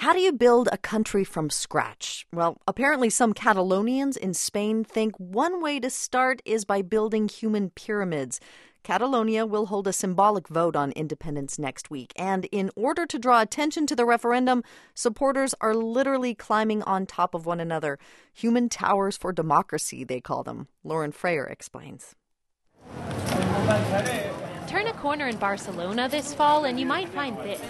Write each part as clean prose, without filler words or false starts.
How do you build a country from scratch? Well, apparently some Catalonians in Spain think one way to start is by building human pyramids. Catalonia will hold a symbolic vote on independence next week. And in order to draw attention to the referendum, supporters are literally climbing on top of one another. Human towers for democracy, they call them. Lauren Freyer explains. Turn a corner in Barcelona this fall and you might find this.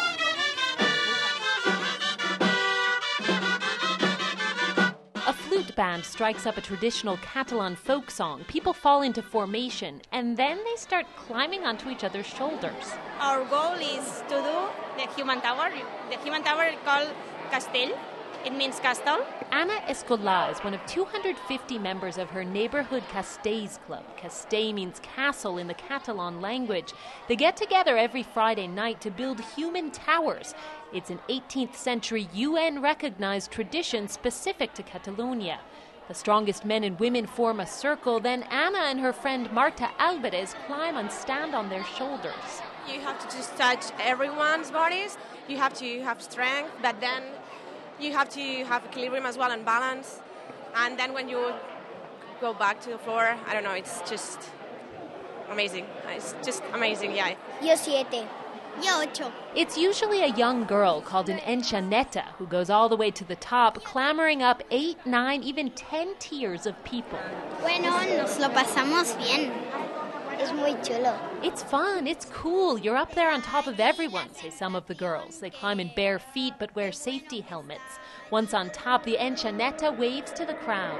A flute band strikes up a traditional Catalan folk song. People fall into formation, and then they start climbing onto each other's shoulders. Our goal is to do the human tower. The human tower is called Castell. It means castle. Ana Escolà is one of 250 members of her neighborhood Castells Club. Castell means castle in the Catalan language. They get together every Friday night to build human towers. It's an 18th century UN-recognized tradition specific to Catalonia. The strongest men and women form a circle, then Ana and her friend Marta Alvarez climb and stand on their shoulders. You have to just touch everyone's bodies. You have to have strength, but then you have to have equilibrium as well and balance. And then when you go back to the floor, I don't know, it's just amazing. It's just amazing, yeah. Yo 7. Yo 8. It's usually a young girl called an enxaneta who goes all the way to the top, clambering up 8, 9, even 10 tiers of people. Bueno, nos lo pasamos bien. Es muy chulo. It's fun, it's cool. You're up there on top of everyone, say some of the girls. They climb in bare feet but wear safety helmets. Once on top, the enxaneta waves to the crowd.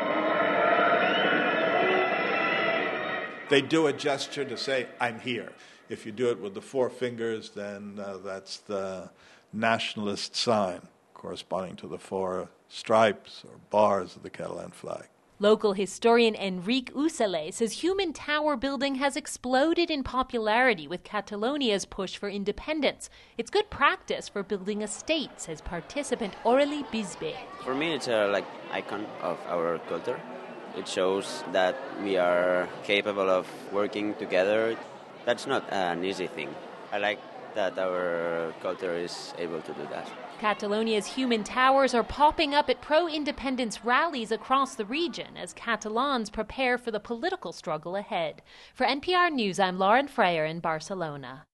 They do a gesture to say, I'm here. If you do it with the 4 fingers, then that's the nationalist sign, corresponding to the 4 stripes or bars of the Catalan flag. Local historian Enric Ucele says human tower building has exploded in popularity with Catalonia's push for independence. It's good practice for building a state, says participant Aurélie Bisbé. For me, it's a icon of our culture. It shows that we are capable of working together. That's not an easy thing. I like that our culture is able to do that. Catalonia's human towers are popping up at pro-independence rallies across the region as Catalans prepare for the political struggle ahead. For NPR News, I'm Lauren Freyer in Barcelona.